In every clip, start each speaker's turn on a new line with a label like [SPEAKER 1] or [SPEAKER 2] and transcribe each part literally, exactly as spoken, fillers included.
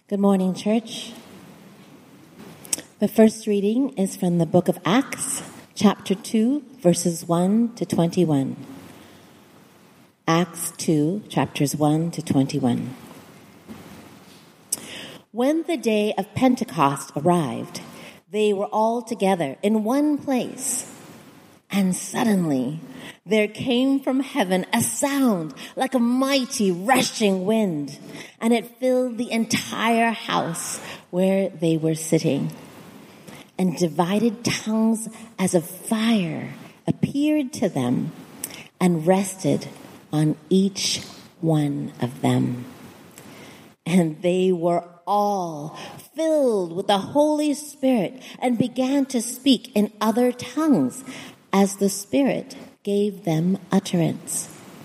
[SPEAKER 1] Good morning, church. The first reading is from the book of Acts, chapter two, verses one to twenty-one. Acts two, chapters one to twenty-one. When the day of Pentecost arrived, they were all together in one place. And suddenly there came from heaven a sound like a mighty rushing wind, and it filled the entire house where they were sitting. And divided tongues as of fire appeared to them and rested on each one of them. And they were all filled with the Holy Spirit and began to speak in other tongues as the Spirit gave them utterance.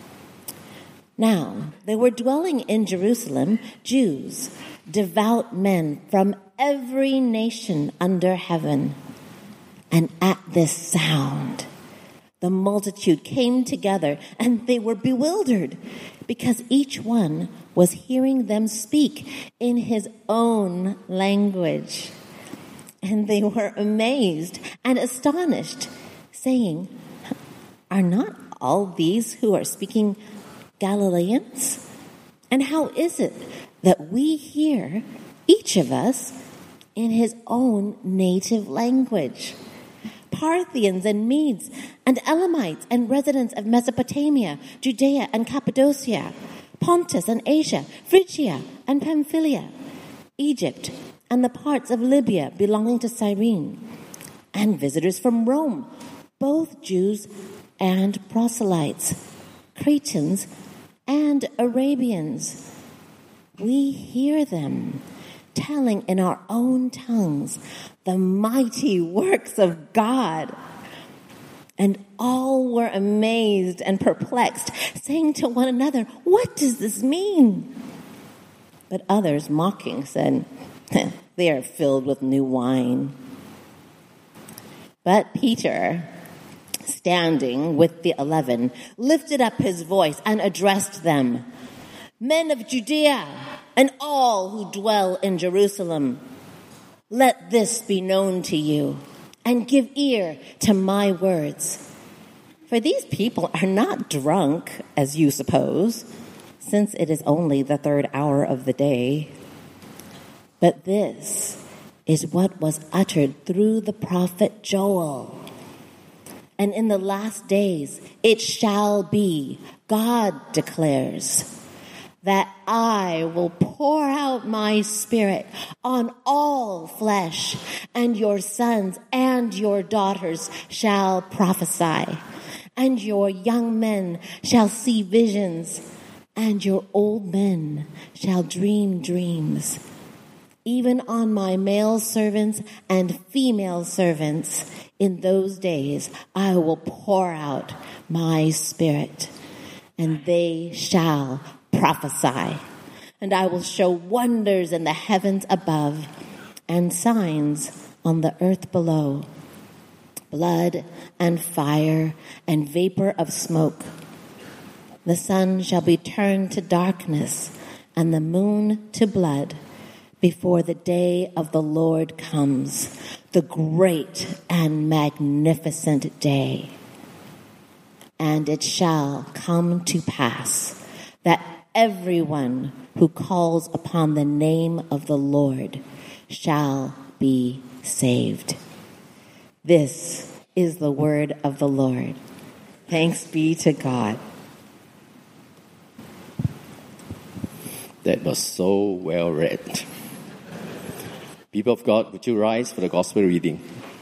[SPEAKER 1] Now, there were dwelling in Jerusalem Jews, devout men from every nation under heaven. And at this sound, the multitude came together, and they were bewildered, because each one was hearing them speak in his own language. And they were amazed and astonished, saying, "Are not all these who are speaking Galileans? And how is it that we hear, each of us, in his own native language? Parthians and Medes and Elamites and residents of Mesopotamia, Judea and Cappadocia, Pontus and Asia, Phrygia and Pamphylia, Egypt and the parts of Libya belonging to Cyrene, and visitors from Rome, both Jews and proselytes, Cretans and Arabians. We hear them telling in our own tongues the mighty works of God." And all were amazed and perplexed, saying to one another, "What does this mean?" But others, mocking, said, "They are filled with new wine." But Peter, standing with the eleven, lifted up his voice and addressed them, "Men of Judea and all who dwell in Jerusalem, let this be known to you, and give ear to my words. For these people are not drunk, as you suppose, since it is only the third hour of the day. But this is what was uttered through the prophet Joel. And in the last days it shall be, God declares, that I will pour out my Spirit on all flesh, and your sons and your daughters shall prophesy, and your young men shall see visions, and your old men shall dream dreams. Even on my male servants and female servants in those days I will pour out my Spirit, and they shall prophesy. And I will show wonders in the heavens above and signs on the earth below, blood and fire and vapor of smoke. The sun shall be turned to darkness and the moon to blood before the day of the Lord comes, the great and magnificent day. And it shall come to pass that everyone who calls upon the name of the Lord shall be saved." This is the word of the Lord. Thanks be to God.
[SPEAKER 2] That was so well read. People of God, would you rise for the gospel reading?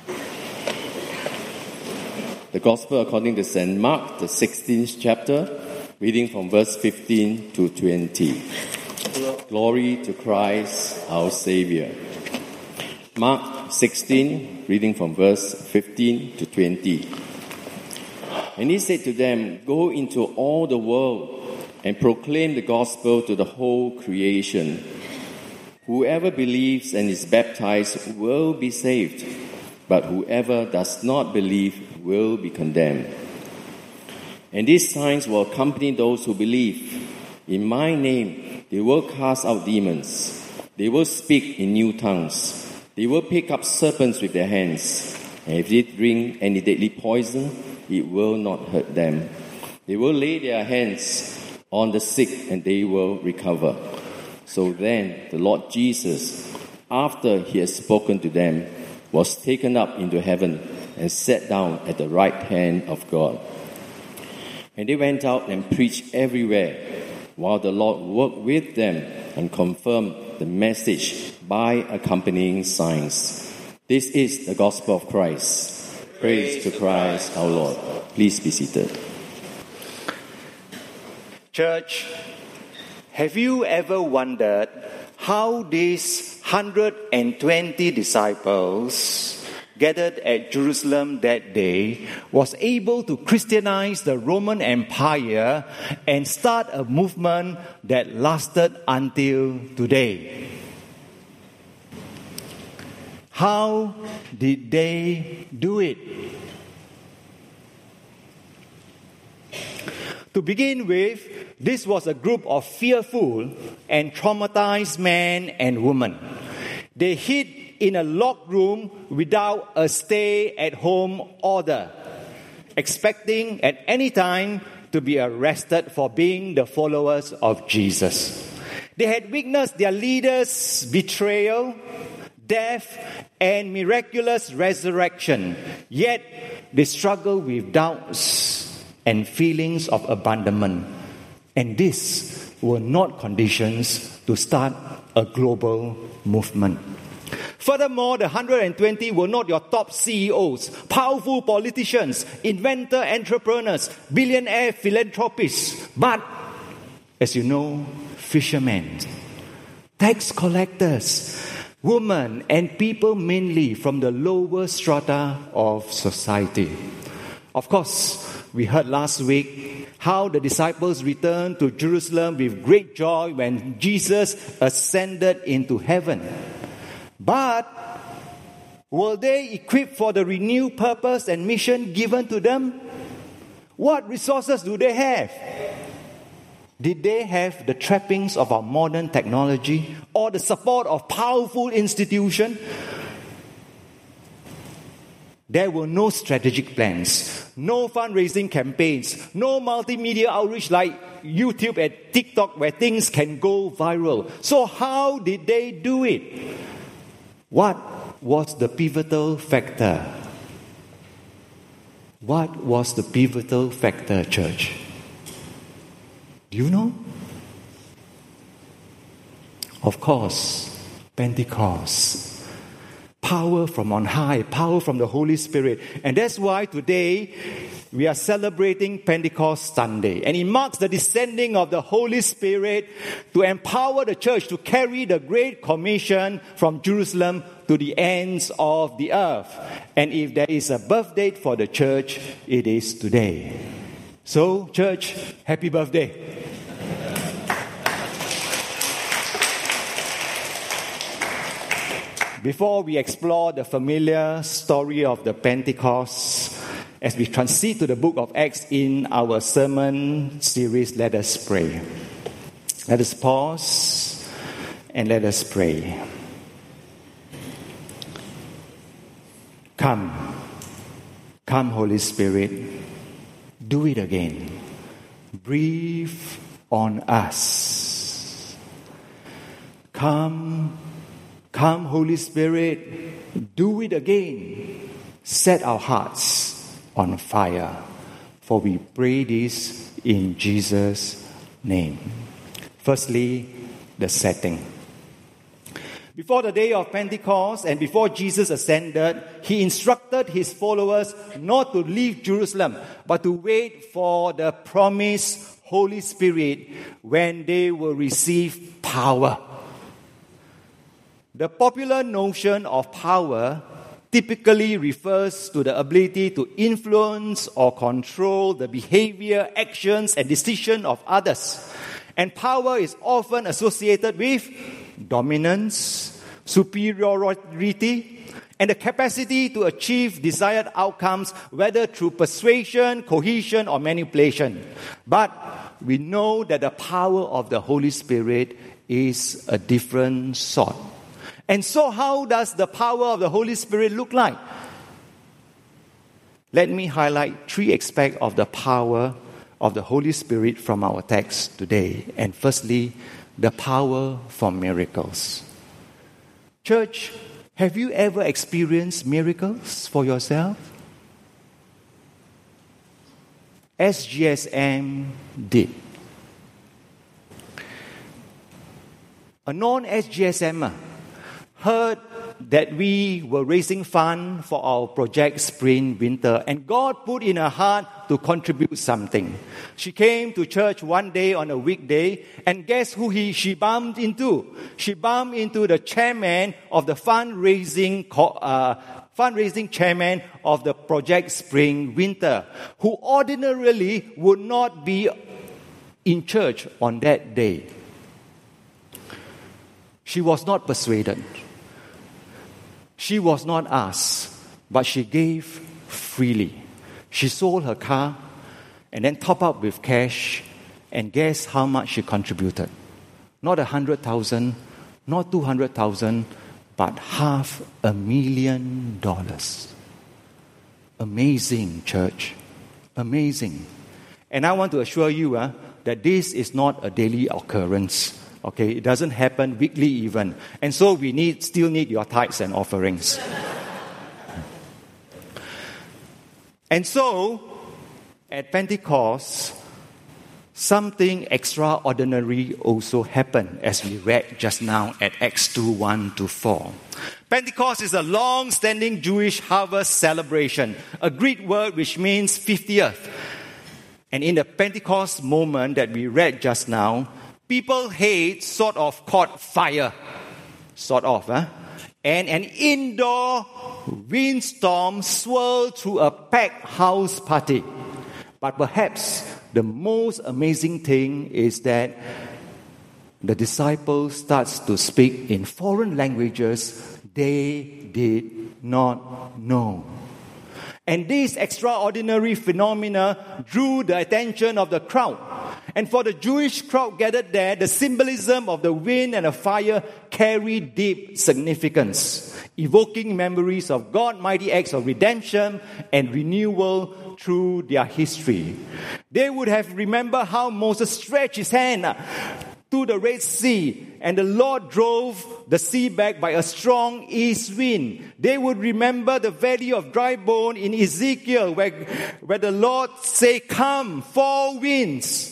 [SPEAKER 2] The gospel according to Saint Mark, the sixteenth chapter, reading from verse fifteen to twenty. Glory to Christ, our Savior. Mark sixteen, reading from verse fifteen to twenty. And he said to them, "Go into all the world and proclaim the gospel to the whole creation. Whoever believes and is baptized will be saved, but whoever does not believe will be condemned. And these signs will accompany those who believe. In my name they will cast out demons. They will speak in new tongues. They will pick up serpents with their hands. And if they drink any deadly poison, it will not hurt them. They will lay their hands on the sick and they will recover. So then the Lord Jesus, after he had spoken to them, was taken up into heaven and sat down at the right hand of God. And they went out and preached everywhere, while the Lord worked with them and confirmed the message by accompanying signs. This is the gospel of Christ. Praise to Christ our Lord. Please be seated.
[SPEAKER 3] Church, have you ever wondered how these one hundred twenty disciples gathered at Jerusalem that day was able to Christianize the Roman Empire and start a movement that lasted until today? How did they do it? To begin with, this was a group of fearful and traumatized men and women. They hid in a locked room without a stay-at-home order, expecting at any time to be arrested for being the followers of Jesus. They had witnessed their leaders' betrayal, death, and miraculous resurrection, yet they struggled with doubts and feelings of abandonment. And these were not conditions to start a global movement. Furthermore, the one hundred twenty were not your top C E Os, powerful politicians, inventor entrepreneurs, billionaire philanthropists, but, as you know, fishermen, tax collectors, women, and people mainly from the lower strata of society. Of course, we heard last week how the disciples returned to Jerusalem with great joy when Jesus ascended into heaven. But were they equipped for the renewed purpose and mission given to them? What resources do they have? Did they have the trappings of our modern technology or the support of powerful institutions? There were no strategic plans, no fundraising campaigns, no multimedia outreach like YouTube and TikTok where things can go viral. So how did they do it? What was the pivotal factor? What was the pivotal factor, church? Do you know? Of course, Pentecost. Power from on high, power from the Holy Spirit. And that's why today we are celebrating Pentecost Sunday. And it marks the descending of the Holy Spirit to empower the church to carry the Great Commission from Jerusalem to the ends of the earth. And if there is a birth date for the church, it is today. So, church, happy birthday. Before we explore the familiar story of the Pentecost, as we transit to the book of Acts in our sermon series, let us pray. Let us pause and let us pray. Come, come Holy Spirit, do it again. Breathe on us. Come, come Holy Spirit, do it again. Set our hearts on fire. For we pray this in Jesus' name. Firstly, the setting. Before the day of Pentecost and before Jesus ascended, he instructed his followers not to leave Jerusalem, but to wait for the promised Holy Spirit when they will receive power. The popular notion of power typically refers to the ability to influence or control the behavior, actions, and decisions of others. And power is often associated with dominance, superiority, and the capacity to achieve desired outcomes, whether through persuasion, cohesion, or manipulation. But we know that the power of the Holy Spirit is a different sort. And so how does the power of the Holy Spirit look like? Let me highlight three aspects of the power of the Holy Spirit from our text today. And firstly, the power for miracles. Church, have you ever experienced miracles for yourself? S G S M did. A non-S G S M heard that we were raising funds for our project Spring Winter, and God put in her heart to contribute something. She came to church one day on a weekday, and guess who he she bumped into? She bumped into the chairman of the fundraising uh, fundraising chairman of the project Spring Winter, who ordinarily would not be in church on that day. She was not persuaded. She was not asked, but she gave freely. She sold her car and then topped up with cash, and guess how much she contributed? Not a hundred thousand, not two hundred thousand, but half a million dollars. Amazing, church. Amazing. And I want to assure you uh, that this is not a daily occurrence. Okay, it doesn't happen weekly even. And so we need still need your tithes and offerings. And so, at Pentecost, something extraordinary also happened, as we read just now at Acts two, one to four. Pentecost is a long-standing Jewish harvest celebration, a Greek word which means fiftieth. And in the Pentecost moment that we read just now, people had sort of caught fire, sort of, huh? And an indoor windstorm swirled through a packed house party. But perhaps the most amazing thing is that the disciples starts to speak in foreign languages they did not know. And this extraordinary phenomena drew the attention of the crowd. And for the Jewish crowd gathered there, the symbolism of the wind and the fire carried deep significance, evoking memories of God's mighty acts of redemption and renewal through their history. They would have remembered how Moses stretched his hand to the Red Sea, and the Lord drove the sea back by a strong east wind. They would remember the valley of dry bone in Ezekiel, where, where the Lord said, "Come, four winds."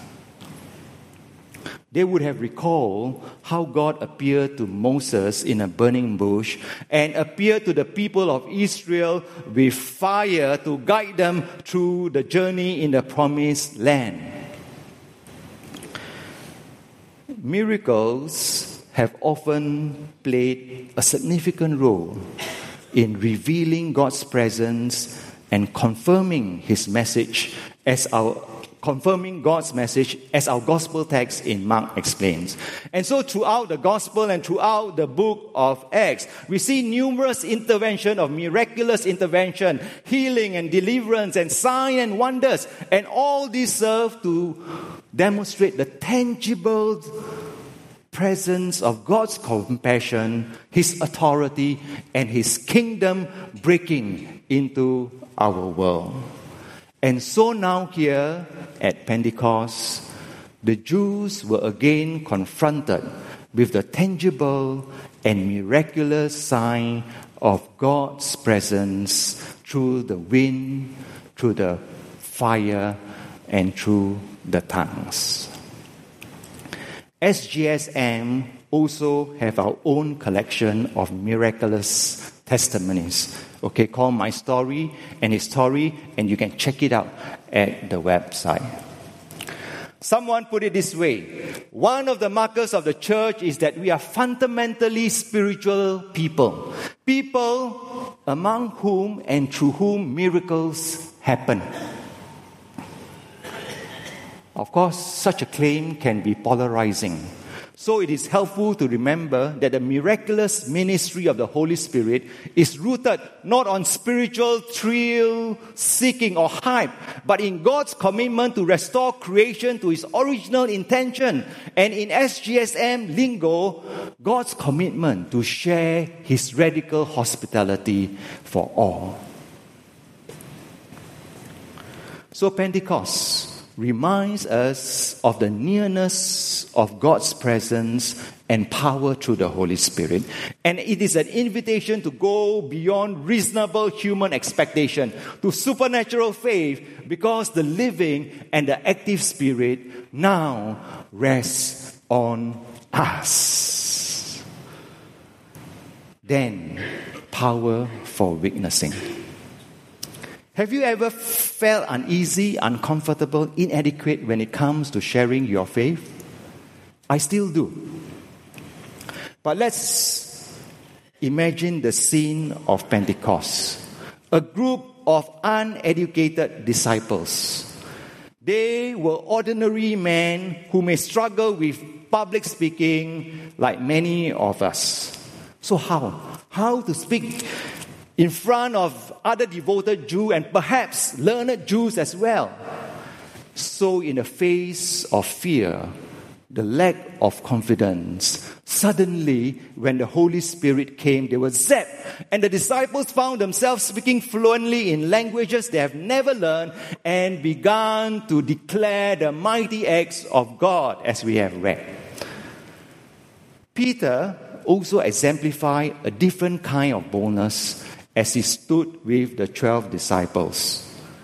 [SPEAKER 3] They would have recalled how God appeared to Moses in a burning bush and appeared to the people of Israel with fire to guide them through the journey in the promised land. Miracles have often played a significant role in revealing God's presence and confirming His message as our confirming God's message as our gospel text in Mark explains. And so throughout the gospel and throughout the book of Acts, we see numerous intervention of miraculous intervention, healing and deliverance and sign and wonders. And all these serve to demonstrate the tangible presence of God's compassion, His authority, and His kingdom breaking into our world. And so now here at Pentecost, the Jews were again confronted with the tangible and miraculous sign of God's presence through the wind, through the fire, and through the tongues. S G S M also have our own collection of miraculous testimonies, okay, called My Story and His Story, and you can check it out at the website. Someone put it this way: one of the markers of the church is that we are fundamentally spiritual people. People among whom and through whom miracles happen. Of course, such a claim can be polarizing. So it is helpful to remember that the miraculous ministry of the Holy Spirit is rooted not on spiritual thrill, seeking or hype, but in God's commitment to restore creation to its original intention. And in S G S M lingo, God's commitment to share His radical hospitality for all. So Pentecost reminds us of the nearness of God's presence and power through the Holy Spirit. And it is an invitation to go beyond reasonable human expectation to supernatural faith, because the living and the active Spirit now rests on us. Then, power for witnessing. Have you ever felt uneasy, uncomfortable, inadequate when it comes to sharing your faith? I still do. But let's imagine the scene of Pentecost. A group of uneducated disciples. They were ordinary men who may struggle with public speaking like many of us. So how? How to speak in front of other devoted Jews and perhaps learned Jews as well. So in the face of fear, the lack of confidence, suddenly when the Holy Spirit came, they were zapped. And the disciples found themselves speaking fluently in languages they have never learned and began to declare the mighty acts of God, as we have read. Peter also exemplified a different kind of boldness as he stood with the twelve disciples.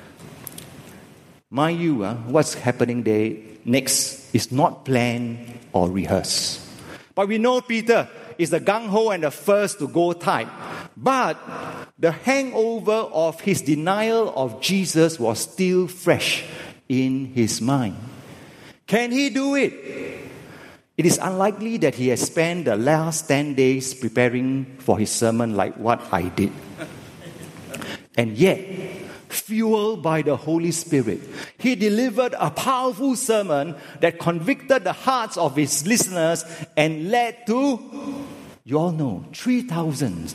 [SPEAKER 3] Mind you, uh, what's happening there next is not planned or rehearsed. But we know Peter is the gung-ho and the first to go type. But the hangover of his denial of Jesus was still fresh in his mind. Can he do it? It is unlikely that he has spent the last ten days preparing for his sermon like what I did. And yet, fueled by the Holy Spirit, he delivered a powerful sermon that convicted the hearts of his listeners and led to, you all know, three thousand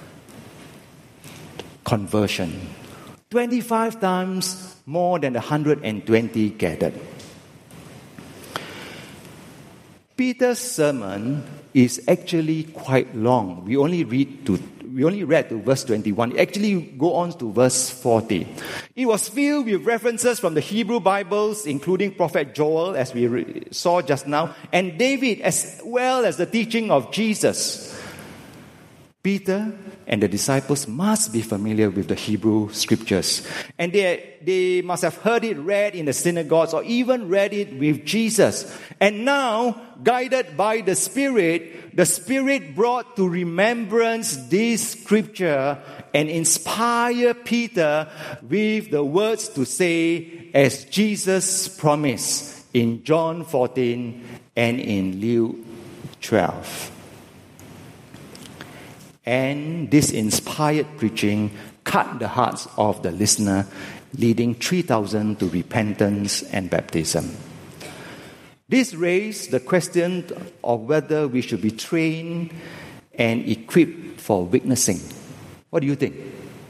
[SPEAKER 3] conversion. twenty-five times more than the one hundred twenty gathered. Peter's sermon is actually quite long. We only read to we only read to verse twenty-one. It actually go on to verse forty. It was filled with references from the Hebrew Bibles, including Prophet Joel, as we re- saw just now, and David, as well as the teaching of Jesus. Peter and the disciples must be familiar with the Hebrew scriptures. And they, they must have heard it read in the synagogues or even read it with Jesus. And now, guided by the Spirit, the Spirit brought to remembrance this scripture and inspired Peter with the words to say, as Jesus promised in John fourteen and in Luke twelve. And this inspired preaching cut the hearts of the listener, leading three thousand to repentance and baptism. This raised the question of whether we should be trained and equipped for witnessing. What do you think?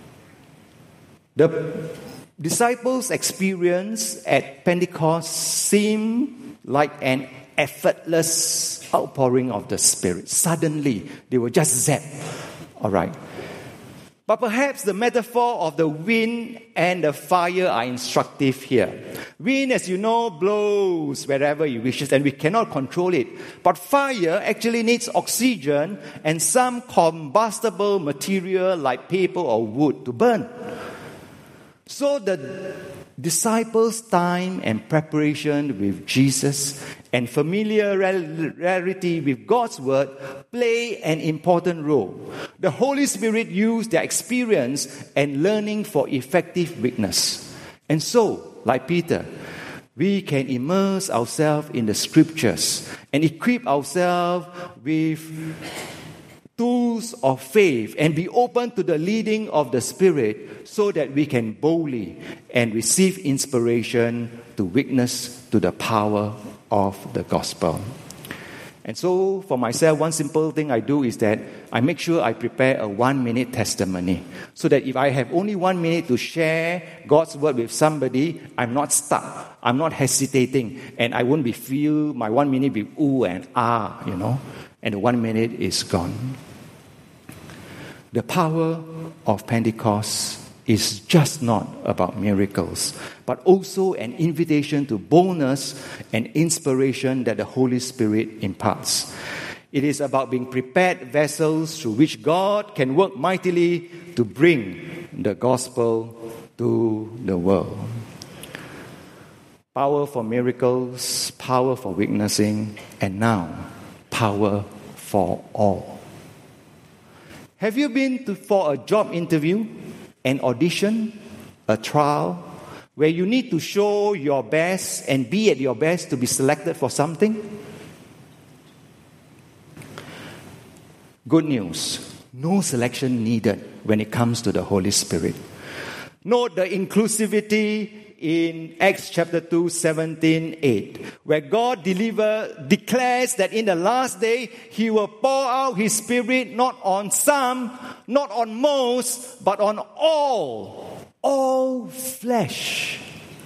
[SPEAKER 3] The disciples' experience at Pentecost seemed like an effortless outpouring of the Spirit. Suddenly, they were just zapped. All right. But perhaps the metaphor of the wind and the fire are instructive here. Wind, as you know, blows wherever it wishes and we cannot control it. But fire actually needs oxygen and some combustible material like paper or wood to burn. So the disciples' time and preparation with Jesus and familiarity with God's word play an important role. The Holy Spirit used their experience and learning for effective witness. And so, like Peter, we can immerse ourselves in the scriptures and equip ourselves with tools of faith and be open to the leading of the Spirit so that we can boldly and receive inspiration to witness to the power of the gospel. And so for myself, one simple thing I do is that I make sure I prepare a one-minute testimony. So that if I have only one minute to share God's word with somebody, I'm not stuck. I'm not hesitating. And I won't be feel my one minute be ooh and ah, you know. And the one minute is gone. The power of Pentecost is just not about miracles, but also an invitation to boldness and inspiration that the Holy Spirit imparts. It is about being prepared vessels through which God can work mightily to bring the gospel to the world. Power for miracles, power for witnessing, and now power for all. Have you been to, for a job interview, an audition, a trial, where you need to show your best and be at your best to be selected for something? Good news, no selection needed when it comes to the Holy Spirit. Note the inclusivity in Acts chapter two, seventeen, eight, where God deliver, declares that in the last day, He will pour out His Spirit not on some, not on most, but on all, all flesh.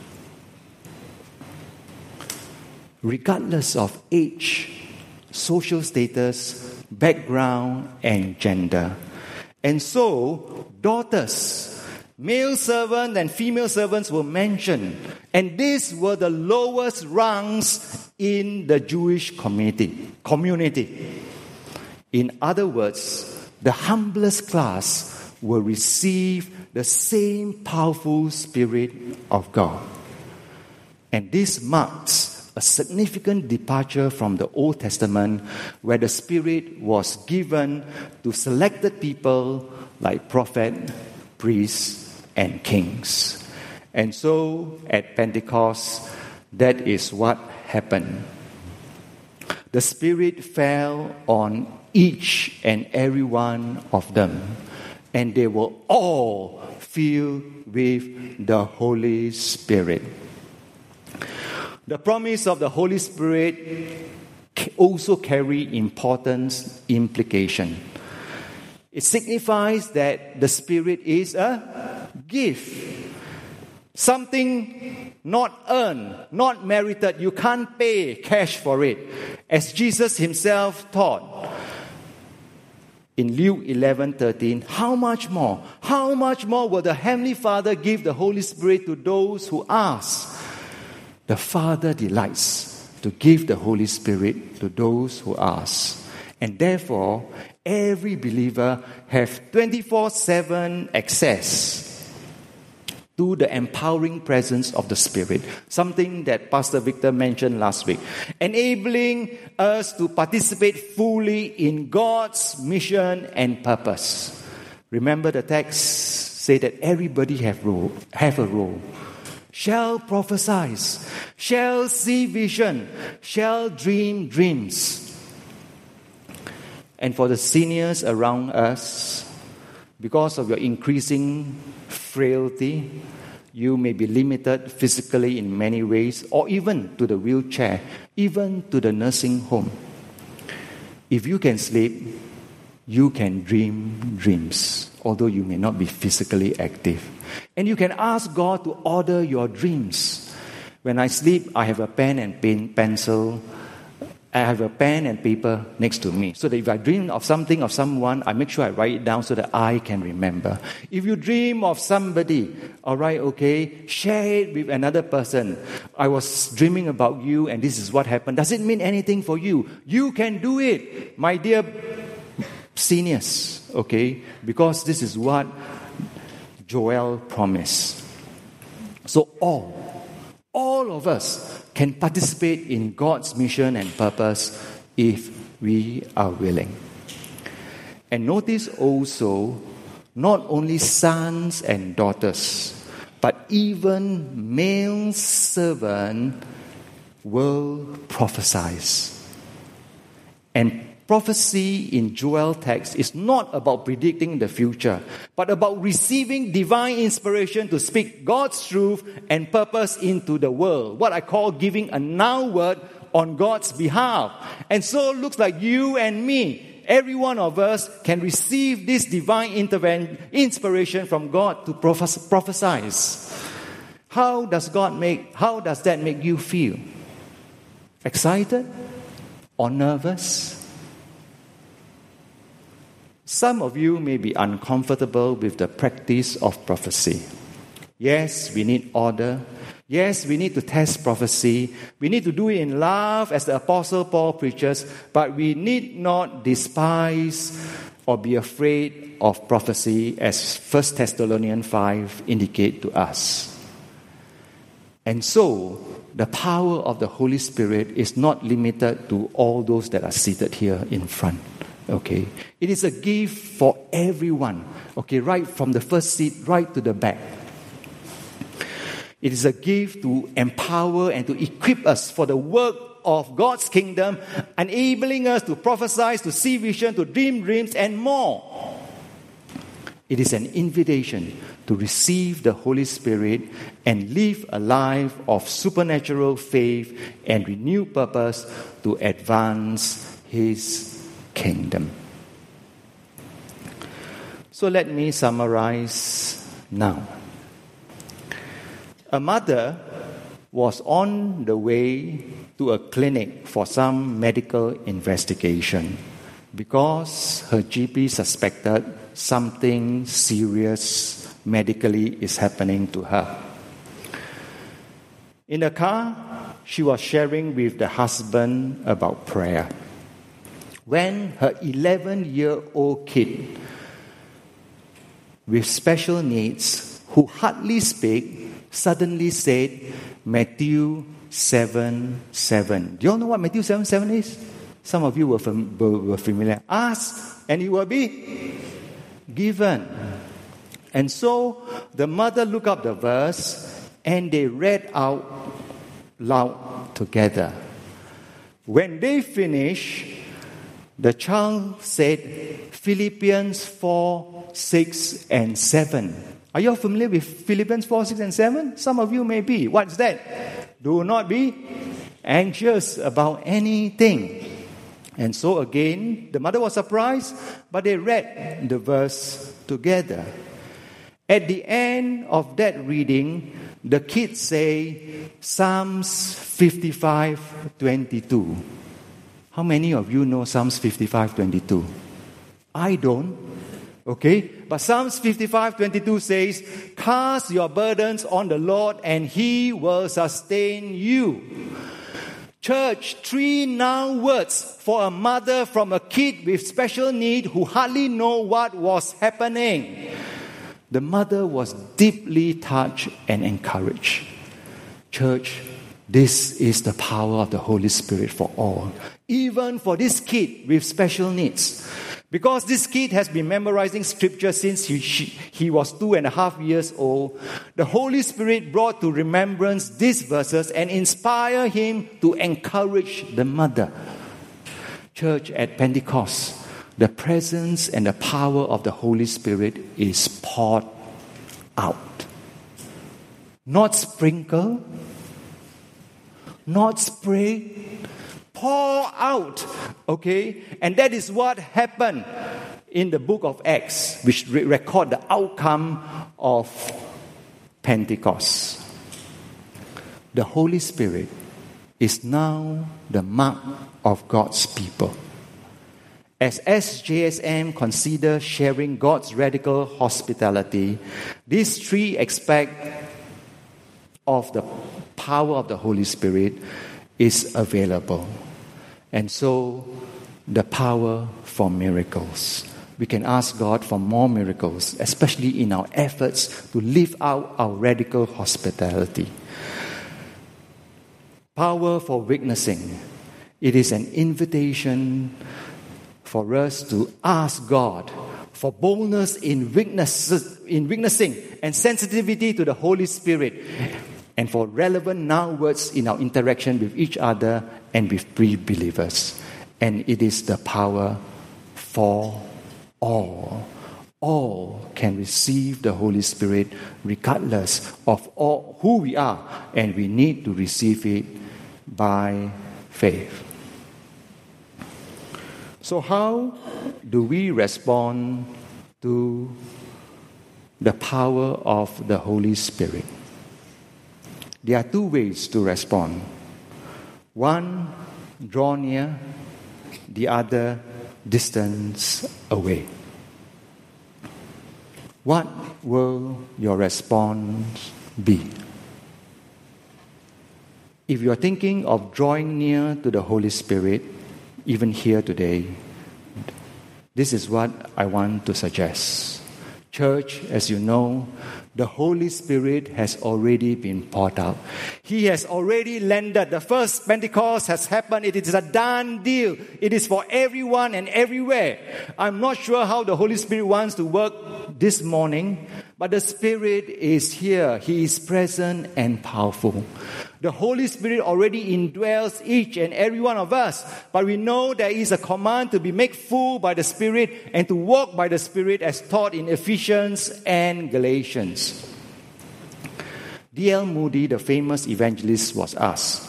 [SPEAKER 3] Regardless of age, social status, background, and gender. And so, daughters, male servants and female servants were mentioned. And these were the lowest rungs in the Jewish community. community. In other words, the humblest class will receive the same powerful Spirit of God. And this marks a significant departure from the Old Testament, where the Spirit was given to selected people like prophets, priests, and kings. And so at Pentecost, that is what happened. The Spirit fell on each and every one of them, and they were all filled with the Holy Spirit. The promise of the Holy Spirit also carry important implication. It signifies that the Spirit is a gift. Something not earned, not merited. You can't pay cash for it. As Jesus Himself taught in Luke eleven thirteen, how much more? How much more will the Heavenly Father give the Holy Spirit to those who ask? The Father delights to give the Holy Spirit to those who ask. And therefore, every believer have twenty-four seven access to the empowering presence of the Spirit. Something that Pastor Victor mentioned last week. Enabling us to participate fully in God's mission and purpose. Remember the text say that everybody have role, have a role. Shall prophesy, shall see vision, shall dream dreams. And for the seniors around us, because of your increasing frailty, you may be limited physically in many ways, or even to the wheelchair, even to the nursing home. If you can sleep, you can dream dreams, although you may not be physically active. And you can ask God to order your dreams. When I sleep, I have a pen and pen, pencil. I have a pen and paper next to me. So that if I dream of something, of someone, I make sure I write it down so that I can remember. If you dream of somebody, all right, okay, share it with another person. I was dreaming about you and this is what happened. Does it mean anything for you? You can do it, my dear seniors, okay? Because this is what Joel promised. So all, all of us can participate in God's mission and purpose if we are willing. And notice also, not only sons and daughters, but even male servant will prophesy. And prophecy in Joel text is not about predicting the future, but about receiving divine inspiration to speak God's truth and purpose into the world. What I call giving a now word on God's behalf. And so it looks like you and me, every one of us can receive this divine intervention, inspiration from God to prophes- prophesy. How does God make, how does that make you feel? Excited or nervous? Some of you may be uncomfortable with the practice of prophecy. Yes, we need order. Yes, we need to test prophecy. We need to do it in love as the Apostle Paul preaches, but we need not despise or be afraid of prophecy as First Thessalonians five indicate to us. And so, the power of the Holy Spirit is not limited to all those that are seated here in front. Okay, it is a gift for everyone. Okay, right from the first seat right to the back. It is a gift to empower and to equip us for the work of God's kingdom, enabling us to prophesy, to see vision, to dream dreams, and more. It is an invitation to receive the Holy Spirit and live a life of supernatural faith and renewed purpose to advance His kingdom. So let me summarize now. A mother was on the way to a clinic for some medical investigation because her G P suspected something serious medically is happening to her. In the car, she was sharing with the husband about prayer, when her eleven-year-old kid with special needs, who hardly speak, suddenly said, Matthew seven seven. Do you all know what Matthew seven seven is? Some of you were, fam- were familiar. Ask, and it will be given. And so the mother looked up the verse, and they read out loud together. When they finished, the child said, Philippians four, six, and seven. Are you all familiar with Philippians four, six, and seven? Some of you may be. What's that? Do not be anxious about anything. And so again, the mother was surprised, but they read the verse together. At the end of that reading, the kids say, Psalms fifty-five twenty-two. How many of you know Psalms fifty-five twenty-two? I don't. Okay? But Psalms fifty-five twenty-two says, cast your burdens on the Lord and He will sustain you. Church, three noun words for a mother from a kid with special need who hardly know what was happening. The mother was deeply touched and encouraged. Church, this is the power of the Holy Spirit for all. Even for this kid with special needs. Because this kid has been memorizing scripture since he, she, he was two and a half years old, the Holy Spirit brought to remembrance these verses and inspired him to encourage the mother. Church, at Pentecost, the presence and the power of the Holy Spirit is poured out. Not sprinkled, not sprayed, pour out. Okay? And that is what happened in the book of Acts, which re- record the outcome of Pentecost. The Holy Spirit is now the mark of God's people. As S J S M consider sharing God's radical hospitality, these three aspects of the power of the Holy Spirit is available. And so, the power for miracles. We can ask God for more miracles, especially in our efforts to live out our radical hospitality. Power for witnessing. It is an invitation for us to ask God for boldness in witness, in witnessing and sensitivity to the Holy Spirit, and for relevant noun words in our interaction with each other and with pre-believers. And it is the power for all. All can receive the Holy Spirit regardless of all who we are, and we need to receive it by faith. So how do we respond to the power of the Holy Spirit? There are two ways to respond. One, draw near. The other, distance away. What will your response be? If you are thinking of drawing near to the Holy Spirit, even here today, this is what I want to suggest. Church, as you know, the Holy Spirit has already been poured out. He has already landed. The first Pentecost has happened. It is a done deal. It is for everyone and everywhere. I'm not sure how the Holy Spirit wants to work this morning, but the Spirit is here. He is present and powerful. The Holy Spirit already indwells each and every one of us. But we know there is a command to be made full by the Spirit and to walk by the Spirit as taught in Ephesians and Galatians. D L Moody, the famous evangelist, was asked,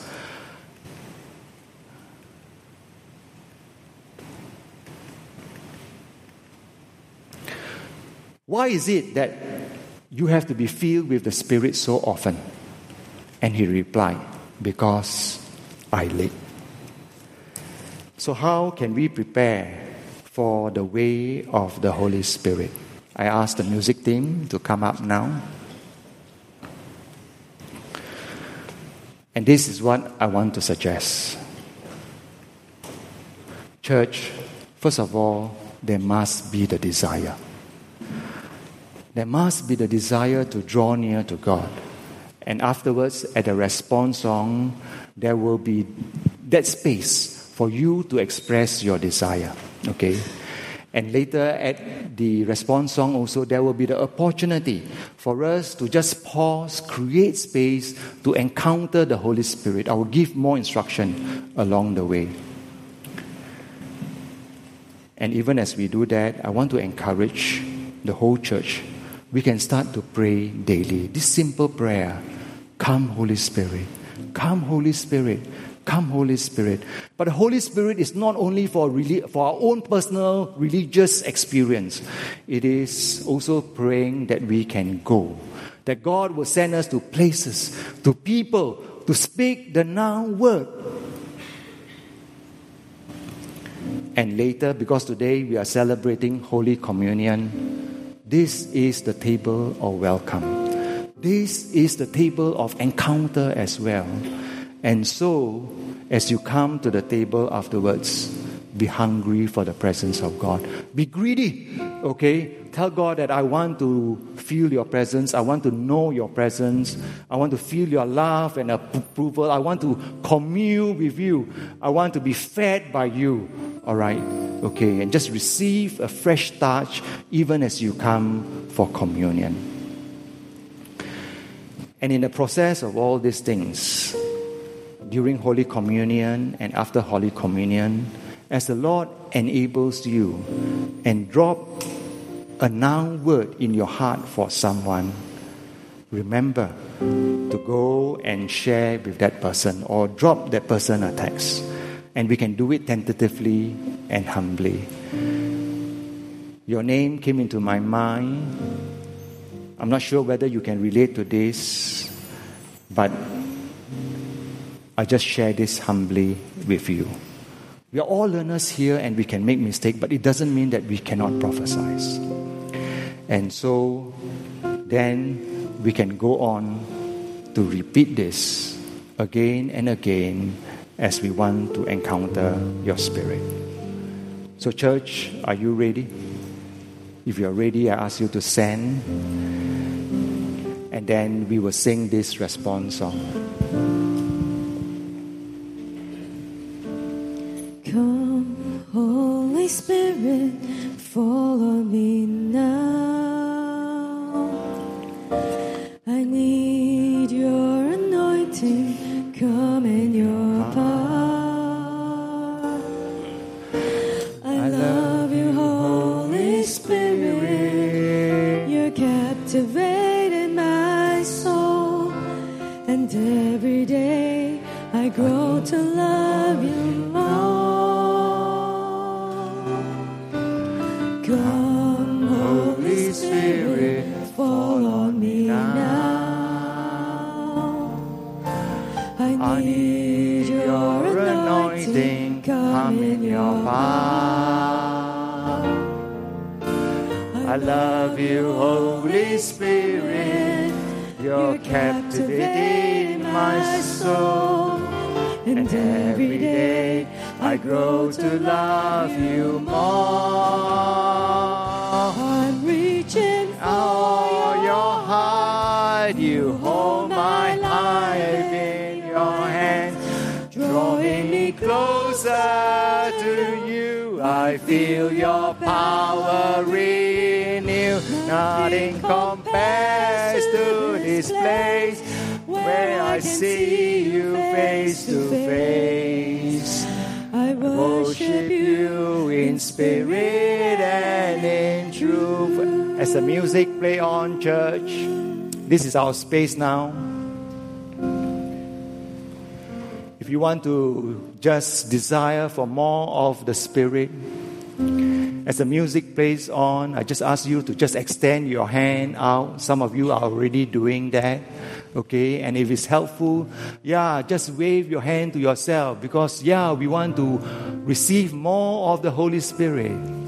[SPEAKER 3] why is it that you have to be filled with the Spirit so often? And he replied, because I lead. So how can we prepare for the way of the Holy Spirit? I ask the music team to come up now. And this is what I want to suggest. Church, first of all, there must be the desire. There must be the desire to draw near to God. And afterwards, at the response song, there will be that space for you to express your desire. Okay? And later at the response song also, there will be the opportunity for us to just pause, create space to encounter the Holy Spirit. I will give more instruction along the way. And even as we do that, I want to encourage the whole church. We can start to pray daily. This simple prayer, come Holy Spirit, come Holy Spirit, come Holy Spirit. But the Holy Spirit is not only for, relig- for our own personal religious experience. It is also praying that we can go. That God will send us to places, to people, to speak the now word. And later, because today we are celebrating Holy Communion, this is the table of welcome. This is the table of encounter as well. And so, as you come to the table afterwards, be hungry for the presence of God. Be greedy, okay? Tell God that I want to feel your presence. I want to know your presence. I want to feel your love and approval. I want to commune with you. I want to be fed by you. All right? Okay, and just receive a fresh touch even as you come for communion. And in the process of all these things, during Holy Communion and after Holy Communion, as the Lord enables you and drop a now word in your heart for someone, remember to go and share with that person or drop that person a text. And we can do it tentatively and humbly. Your name came into my mind. I'm not sure whether you can relate to this, but I just share this humbly with you. We are all learners here and we can make mistakes, but it doesn't mean that we cannot prophesy. And so then we can go on to repeat this again and again as we want to encounter your Spirit. So church, are you ready? If you're ready, I ask you to stand. And then we will sing this response song.
[SPEAKER 4] Come, Holy Spirit, follow me now. I need your anointing, come in your power. I love you, Holy Spirit. You're captivating my soul, and every day I grow to love Come, Holy Spirit, fall on me now. I need your anointing, come in your power. I love you, Holy Spirit, you're captivating my soul. And every day I grow to love you more. I'm reaching for your heart, you hold my life in your hands, drawing me closer to you. I feel your power renew. Nothing compares to this place where I see you face to face. I worship you in spirit and in truth.
[SPEAKER 3] As the music play on, church, this is our space now. If you want to just desire for more of the Spirit, as the music plays on, I just ask you to just extend your hand out. Some of you are already doing that. Okay, and if it's helpful, yeah, just wave your hand to yourself, because yeah, we want to receive more of the Holy Spirit.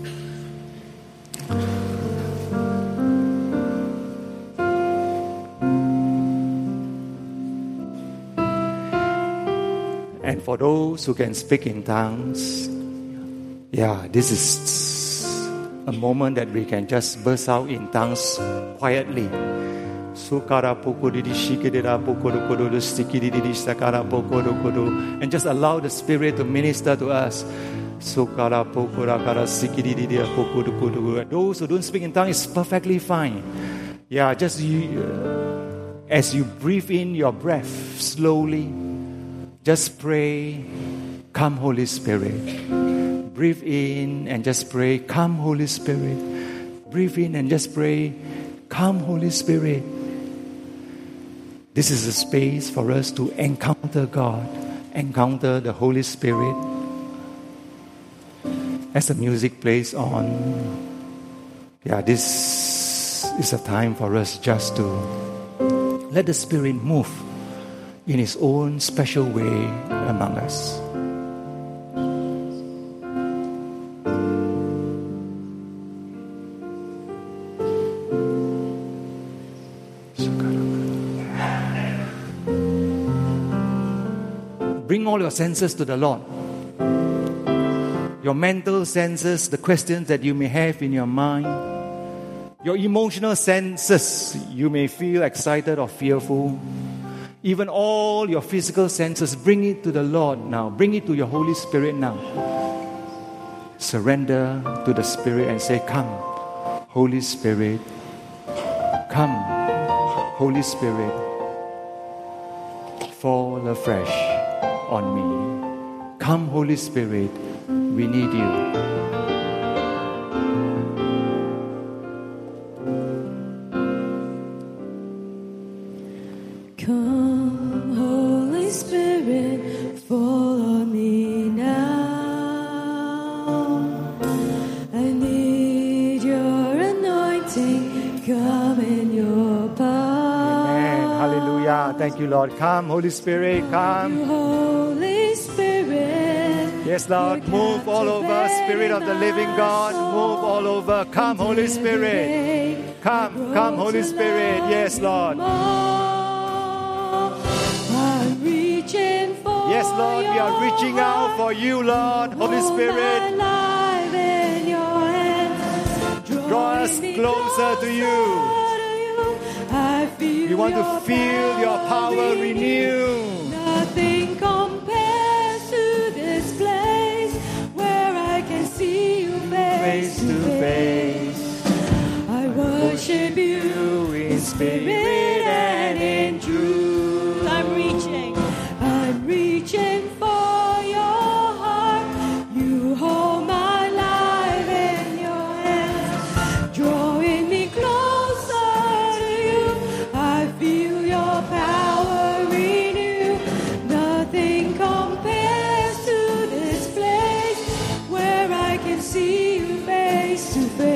[SPEAKER 3] And for those who can speak in tongues, yeah, this is a moment that we can just burst out in tongues quietly. And just allow the Spirit to minister to us. Those who don't speak in tongues is perfectly fine. Yeah, just you, uh, as you breathe in your breath slowly, just pray, come Holy Spirit. Breathe in and just pray, come Holy Spirit. Breathe in and just pray, come Holy Spirit. This is a space for us to encounter God, encounter the Holy Spirit. As the music plays on, yeah, this is a time for us just to let the Spirit move in His own special way among us. Bring all your senses to the Lord. Your mental senses, the questions that you may have in your mind. Your emotional senses, you may feel excited or fearful. Even all your physical senses, bring it to the Lord now. Bring it to your Holy Spirit now. Surrender to the Spirit and say, come, Holy Spirit. Come, Holy Spirit. Fall afresh on me. Come, Holy Spirit, we need you.
[SPEAKER 4] Come, Holy Spirit, fall on me now. I need your anointing, come in your power.
[SPEAKER 3] Amen. Hallelujah. Thank you, Lord. Come, Holy Spirit, come.
[SPEAKER 4] You, Holy Spirit.
[SPEAKER 3] Yes, Lord. Move all over. Spirit of the living God, move all over. Come, Holy Spirit. Come, come, Holy Spirit. Yes, Lord. Yes, Lord, we are reaching out for you, Lord. Holy Spirit, draw us closer to you. We want to feel your power renew.
[SPEAKER 4] Nothing compares to this place where I can see you face to face. I worship you in spirit and in truth. I'm reaching. I'm reaching for your heart. You hold my life in your hands, drawing me closer to you. I feel your power renew. Nothing compares to this place where I can see you face to face.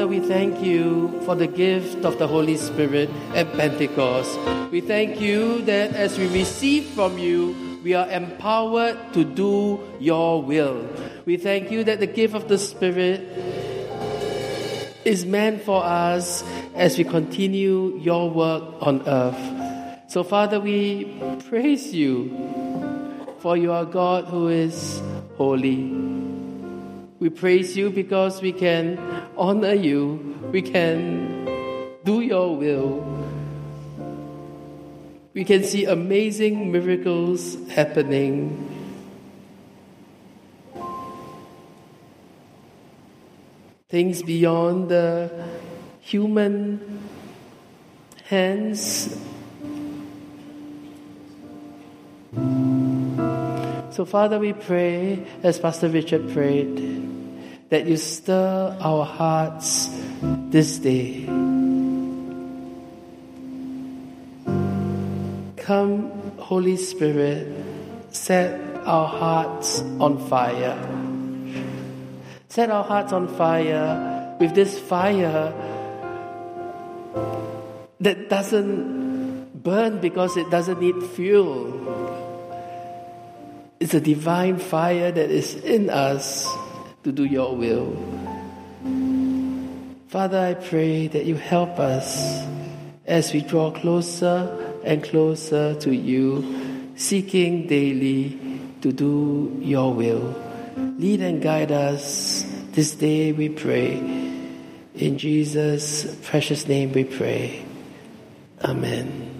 [SPEAKER 5] Father, we thank you for the gift of the Holy Spirit at Pentecost. We thank you that as we receive from you, we are empowered to do your will. We thank you that the gift of the Spirit is meant for us as we continue your work on earth. So, Father, we praise you, for you are God who is holy. We praise you because we can honor you, we can do your will. We can see amazing miracles happening. Things beyond the human hands. So, Father, we pray, as Pastor Richard prayed, that you stir our hearts this day. Come, Holy Spirit, set our hearts on fire. Set our hearts on fire with this fire that doesn't burn because it doesn't need fuel. It's a divine fire that is in us to do your will. Father, I pray that you help us as we draw closer and closer to you, seeking daily to do your will. Lead and guide us this day, we pray. In Jesus' precious name we pray. Amen.